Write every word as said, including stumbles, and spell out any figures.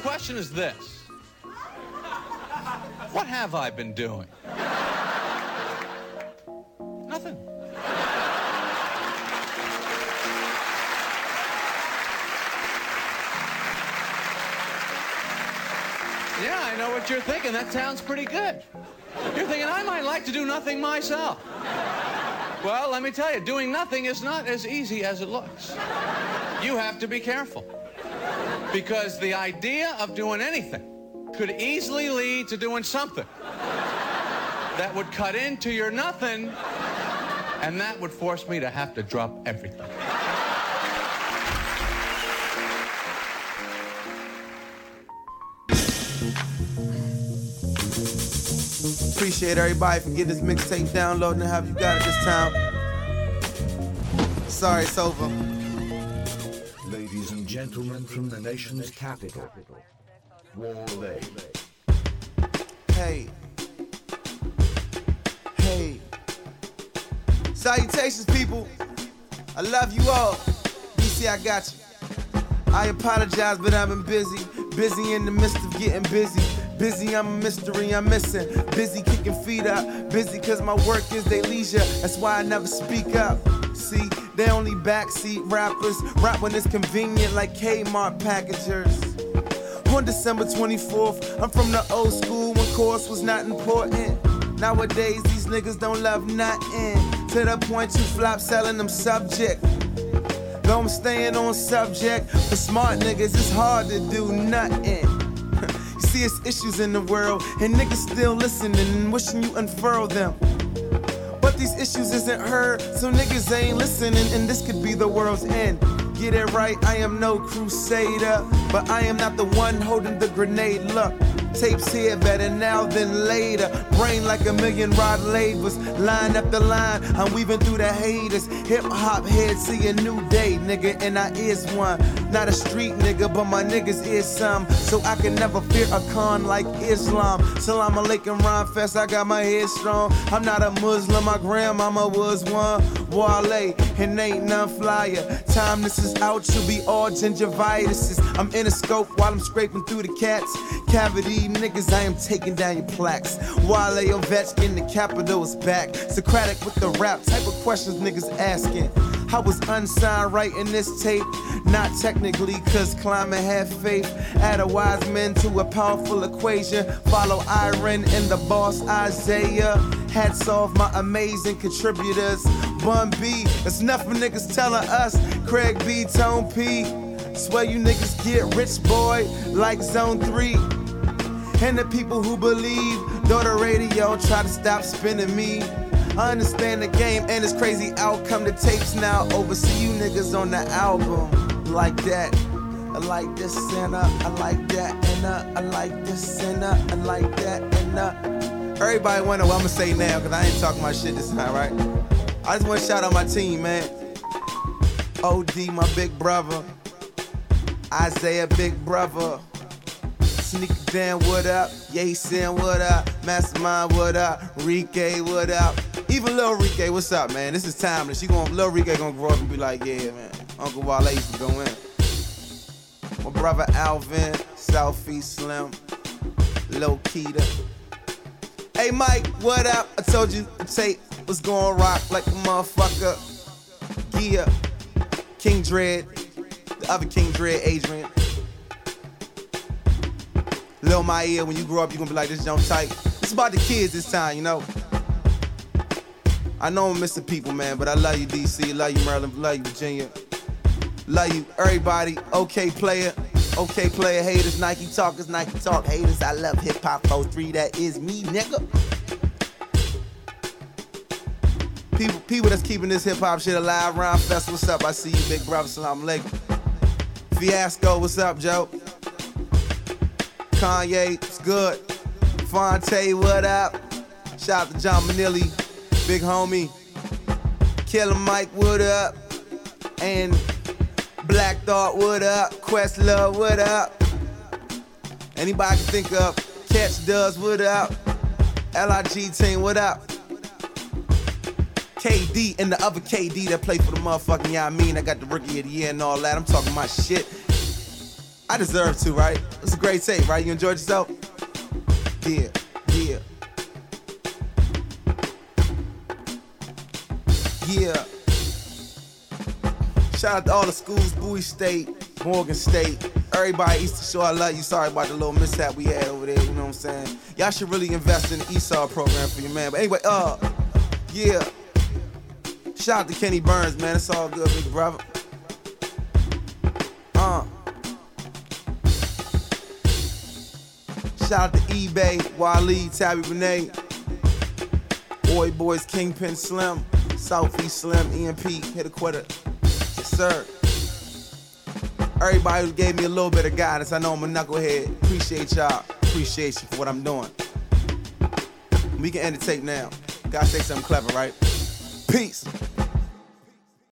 question is this. What have I been doing? Nothing. Yeah, I know what you're thinking. That sounds pretty good. You're thinking, I might like to do nothing myself. Well, let me tell you, doing nothing is not as easy as it looks. You have to be careful. Because the idea of doing anything could easily lead to doing something that would cut into your nothing, and that would force me to have to drop everything. Appreciate everybody for getting this mixtape downloading and have you got it this time. Sorry, it's over. Ladies and gentlemen from the nation's capital, Wale. Hey. Hey. Salutations, people. I love you all. D C, I got you. I apologize, but I've been busy. Busy in the midst of getting busy. Busy, I'm a mystery, I'm missing. Busy kicking feet up. Busy cause my work is their leisure. That's why I never speak up. See, they only backseat rappers. Rap when it's convenient like Kmart packagers. On December twenty-fourth, I'm from the old school when course was not important. Nowadays, these niggas don't love nothing. To the point you flop selling them subject. Though I'm staying on subject, for smart niggas, it's hard to do nothing. You see, it's issues in the world, and niggas still listening and wishing you unfurl them. But these issues isn't heard, so niggas ain't listening, and this could be the world's end. Get it right, I am no crusader, but I am not the one holding the grenade. Look, tapes here, better now than later. Brain like a million rod labors, line after line, I'm weaving through the haters. Hip-hop head, see a new day, nigga, and I is one. Not a street nigga, but my niggas is some. So I can never fear a con like Islam. Salam alaikum, rhyme fest, I got my head strong. I'm not a Muslim, my grandmama was one. Wale, and ain't none flyer. Time this is out, you'll be all gingivitis. I'm in a scope while I'm scraping through the cat's cavity. Niggas, I am taking down your plaques. Wale Ovechkin, the capital is back. Socratic with the rap, type of questions niggas asking. I was unsigned writing this tape, not technically cause climate had faith. Add a wise man to a powerful equation. Follow Iron and the boss Isaiah. Hats off my amazing contributors. Bun B, that's nothing niggas telling us. Craig B, Tone P. Swear you niggas get rich, boy, like Zone three. And the people who believe, though the radio try to stop spinning me. I understand the game and its crazy outcome. The tapes now over, see you niggas on the album. Like that, I like this and uh, I like that and uh, I like this and uh, I like that and uh. Everybody wonder what I'ma say now, cause I ain't talking my shit this time, right? I just wanna shout out my team, man. O D, my big brother. Isaiah, big brother. Sneaker Dan, what up? Yasin, what up? Mastermind, what up? Rike, what up? Even Lil Rike, what's up, man? This is timeless. She going, Lil Rike gonna grow up and be like, yeah, man. Uncle Wale used to go in. My brother Alvin, Southeast Slim, Lil Keita. Hey Mike, what up? I told you the tape was gonna rock like a motherfucker. Gia, King Dread, the other King Dread, Adrian. Lil Maia, when you grow up, you gonna be like, this jump tight. It's about the kids this time, you know? I know I'm missing people, man, but I love you, D C. Love you, Maryland. Love you, Virginia. Love you, everybody. Okay, player. Okay, player. Haters, Nike talkers, Nike talk haters. I love hip hop oh three. That is me, nigga. People, people that's keeping this hip hop shit alive. Rhyme Fest, what's up? I see you, big brother. Salam alaikum. Fiasco, what's up, Joe? Kanye, it's good. Fonte, what up? Shout out to John Manilli, big homie. Killer Mike, what up? And Black Thought, what up? Questlove, what up? Anybody can think of. Catch Does, what up? L I G team, what up? K D and the other K D that play for the motherfucking, yeah, I mean, I got the rookie of the year and all that. I'm talking my shit. I deserve to, right? It was a great tape, right? You enjoyed yourself? Yeah, yeah. Yeah. Shout out to all the schools, Bowie State, Morgan State, everybody Eastern Shore, I love you. Sorry about the little mishap we had over there, you know what I'm saying? Y'all should really invest in the Esau program for your man. But anyway, uh, yeah. Shout out to Kenny Burns, man. It's all good, big brother. Uh. Shout out to eBay, Wale, Tabby Renee, Oi Boys, Kingpin Slim, Southeast Slim, E M P, hit a quitter. Yes, sir. Everybody who gave me a little bit of guidance, I know I'm a knucklehead. Appreciate y'all. Appreciate you for what I'm doing. We can end the tape now. Gotta say something clever, right? Peace.